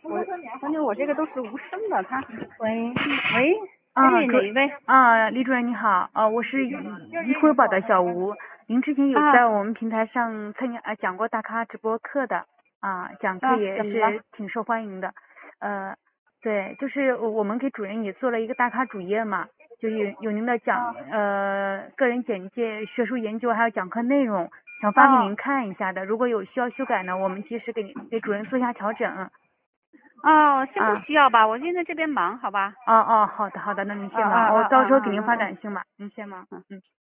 反正我这个都是无声的，他。 喂， 喂，哎，哪一位？ 李主任你好，我是医惠宝的小吴，您之前有在我们平台上讲过大咖直播课的讲课也是挺受欢迎的，对，就是我们给主任也做了一个大咖主页嘛，就有您的个人简介、学术研究还有讲课内容，想发给您看一下的，如果有需要修改呢，我们及时给主任做一下调整。 先不需要吧，我现在这边忙，好吧。 好的，那您先忙，我到时候给您发短信吧，您先忙。